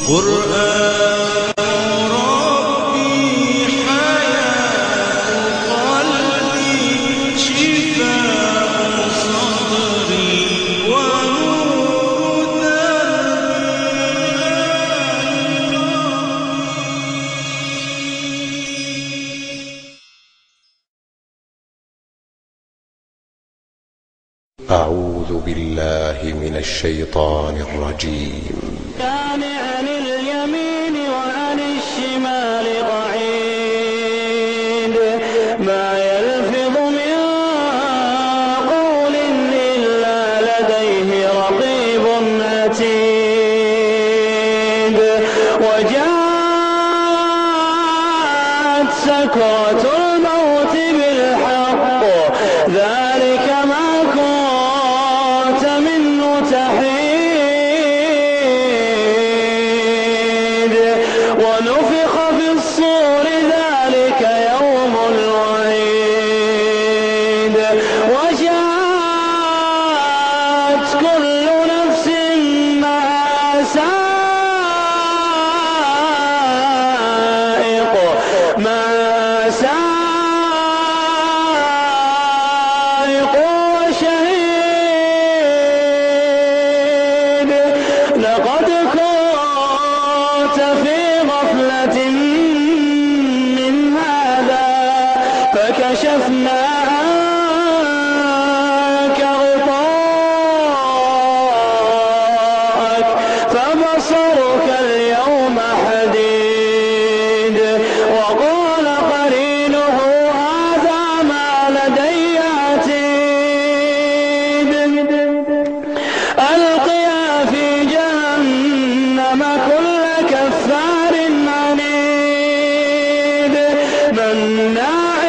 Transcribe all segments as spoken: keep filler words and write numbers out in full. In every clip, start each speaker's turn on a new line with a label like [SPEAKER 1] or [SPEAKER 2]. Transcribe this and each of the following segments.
[SPEAKER 1] قرآن ربي حياة قلبي شفاء صدري ونور دربي.
[SPEAKER 2] أعوذ بالله من الشيطان الرجيم.
[SPEAKER 3] كان عن اليمين وعن الشمال قعيد ما يلفظ من قول إلا لديه رقيب عتيد وجاءت سكرة الموت بالحق ذلك ما كنت منه تحيد ونفخ في الصور ذلك يوم الوعيد وجاءت كل نفس معها سائق معها سائق وشهيد لقد كنت في غفلة من هذا فكشفنا عنك غطاءك فبصرك اليوم حديد وقال قرينه هذا ما لدي عتيد ألقيا في جهنم كل كفار عنيد مناع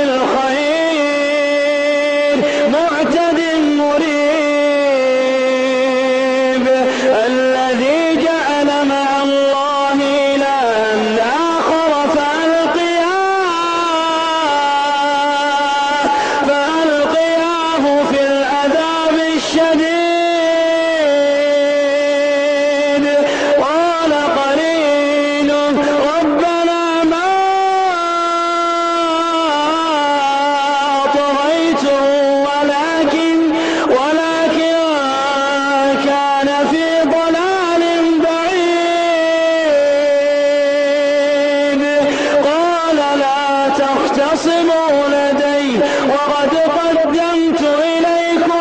[SPEAKER 3] للخير معتد مريب الذي جعل مع الله إلها آخر فألقياه فألقياه في العذاب الشديد قال قرينه ربنا ما طغيته ولكن ولكن كان في ضلال بعيد قال لا تختصموا لدي وقد قدمت إليكم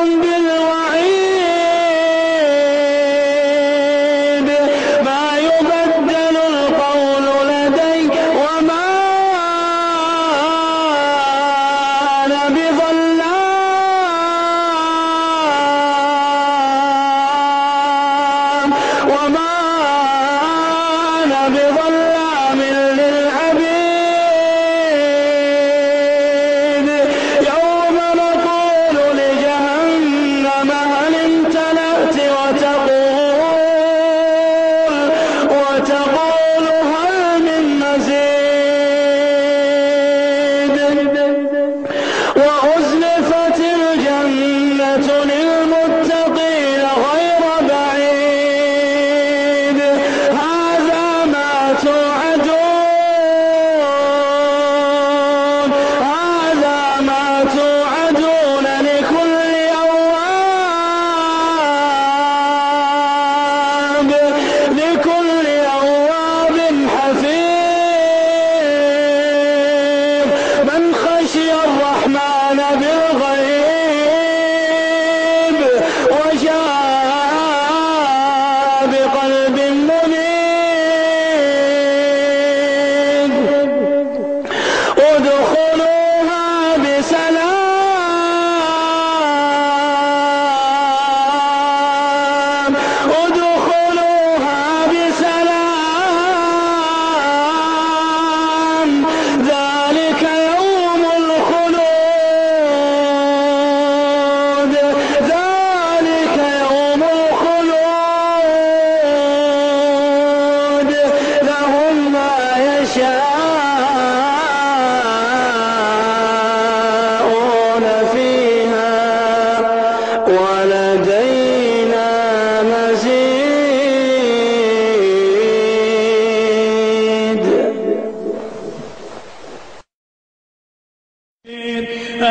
[SPEAKER 3] بالوعيد ما يبدل القول لدي وما أنا بظلام وما أنا بظلام للعبيد يوم نقول لجهنم هل امتلأت وتقول وتقول هل من مزيد وأزلفت الجنة للمتقين غير بعيد هذا ما توعدون هذا ما توعدون لكل أواب لكل أواب حفيظ من خشي الرحمن بالغيب وجاء بقلب منيب ادخلوها بسلام ادخلوها بسلام ذلك يوم الخلود ذلك يوم الخلود لهم ما يشاءون فيها ولدينا مزيد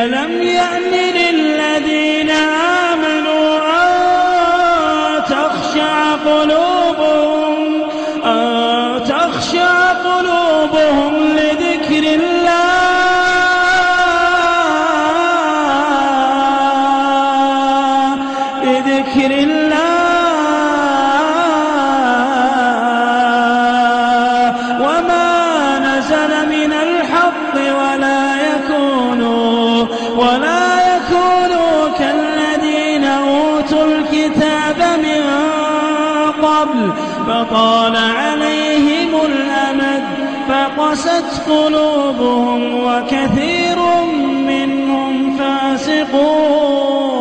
[SPEAKER 4] ألم يأن للذين آمنوا أن تخشع قلوبهم أن تخشع قلوبهم لذكر الله لذكر الله وما نزل من الحق ولا يكونوا ولا يكونوا كالذين أوتوا الكتاب من قبل فطال عليهم الأمد فقست قلوبهم وكثير منهم فاسقون